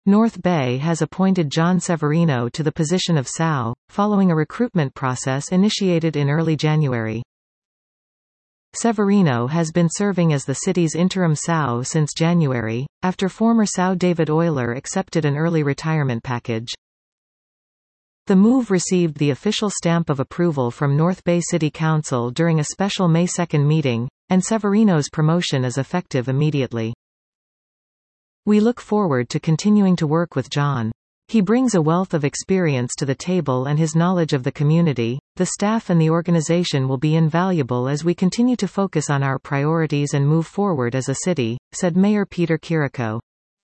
North Bay has appointed John Severino to the position of SAO, following a recruitment process initiated in early January. Severino has been serving as the city's interim SAO since January, after former SAO David Euler accepted an early retirement package. The move received the official stamp of approval from North Bay City Council during a special May 2 meeting, and Severino's promotion is effective immediately. We look forward to continuing to work with John. He brings a wealth of experience to the table, and his knowledge of the community, the staff and the organization will be invaluable as we continue to focus on our priorities and move forward as a city, said Mayor Peter Chirico.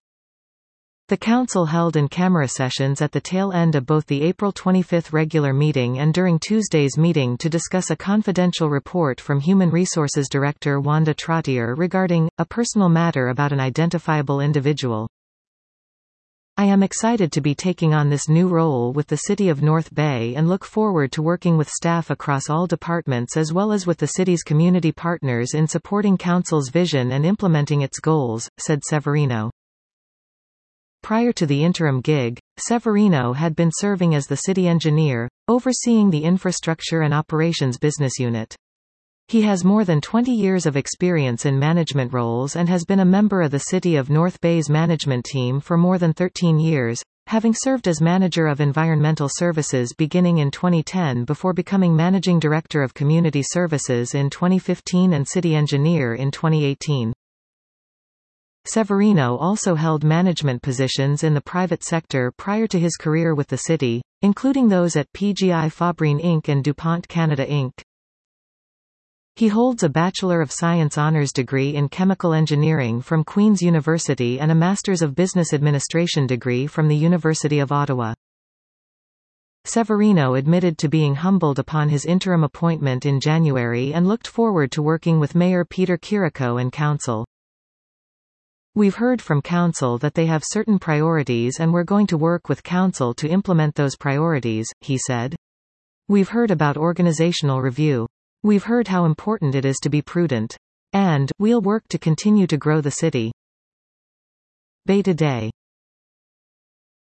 The council held in-camera sessions at the tail end of both the April 25 regular meeting and during Tuesday's meeting to discuss a confidential report from Human Resources Director Wanda Trottier regarding a personal matter about an identifiable individual. I am excited to be taking on this new role with the City of North Bay and look forward to working with staff across all departments as well as with the city's community partners in supporting Council's vision and implementing its goals, said Severino. Prior to the interim gig, Severino had been serving as the city engineer, overseeing the infrastructure and operations business unit. He has more than 20 years of experience in management roles and has been a member of the City of North Bay's management team for more than 13 years, having served as manager of environmental services beginning in 2010 before becoming managing director of community services in 2015 and city engineer in 2018. Severino also held management positions in the private sector prior to his career with the city, including those at PGI Fabrine Inc. and DuPont Canada Inc. He holds a Bachelor of Science Honours degree in Chemical Engineering from Queen's University and a Masters of Business Administration degree from the University of Ottawa. Severino admitted to being humbled upon his interim appointment in January and looked forward to working with Mayor Peter Chirico and Council. We've heard from Council that they have certain priorities and we're going to work with Council to implement those priorities, he said. We've heard about organizational review. We've heard how important it is to be prudent. And we'll work to continue to grow the city. Bay Today.